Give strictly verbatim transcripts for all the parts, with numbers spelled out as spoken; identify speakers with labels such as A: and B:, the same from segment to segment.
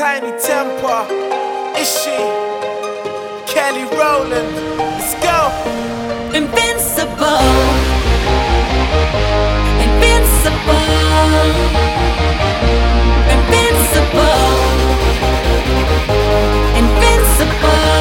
A: Tiny Temper, Ishi, Kelly Rowland, let's go.
B: Invincible, invincible, invincible, invincible.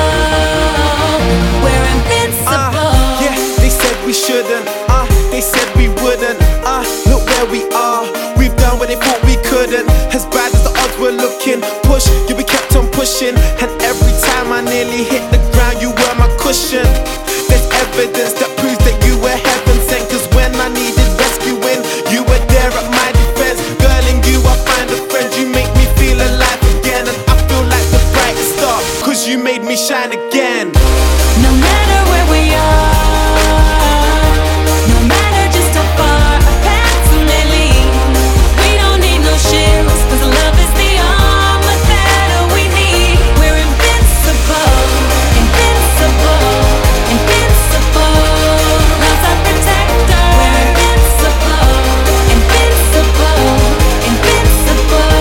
B: We're invincible.
A: Uh, yeah, they said we shouldn't. Uh, they said we wouldn't. Uh, look where we are. We've done what they thought we couldn't. As bad as the odds were looking, push, you we kept on pushing. And every time I nearly hit the ground, you were my cushion. There's evidence that proves that you were heaven sent. Cause when I needed rescuing, you were there at my defense. Girl, in you I find a friend. You make me feel alive again. And I feel like the brightest star, cause you made me shine again.
B: No matter where we are, no matter just how far our paths may lead, we don't need no shields, cause love is the armor that we need. We're invincible, invincible, invincible. Love's our protector. We're invincible, invincible, invincible.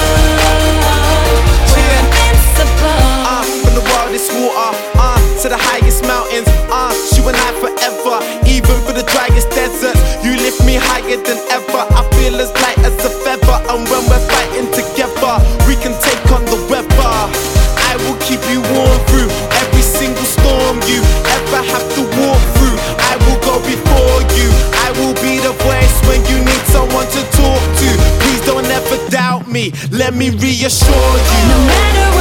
B: We're invincible.
A: Uh, from the wildest water, uh, to the highest mountains, uh, you and I forever. Even for the driest deserts, you lift me higher than ever. I feel as light as a feather, and when we're fighting together, we can take on the weather. I will keep you warm through every single storm you ever have to walk through. I will go before you. I will be the voice when you need someone to talk to. Please don't ever doubt me. Let me reassure you.
B: No matter